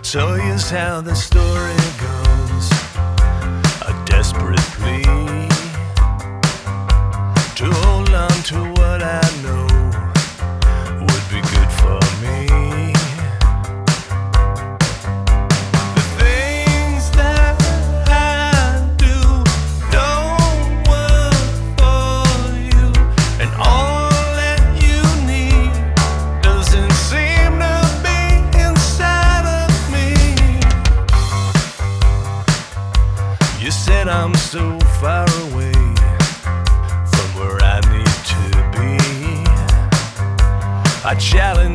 So here's how the story goes. A desperate plea to hold on to what I know would be good for me. The things that I do don't work for you, and all that you need doesn't seem to be inside of me. You said I'm so far away from where I need to be. I challenge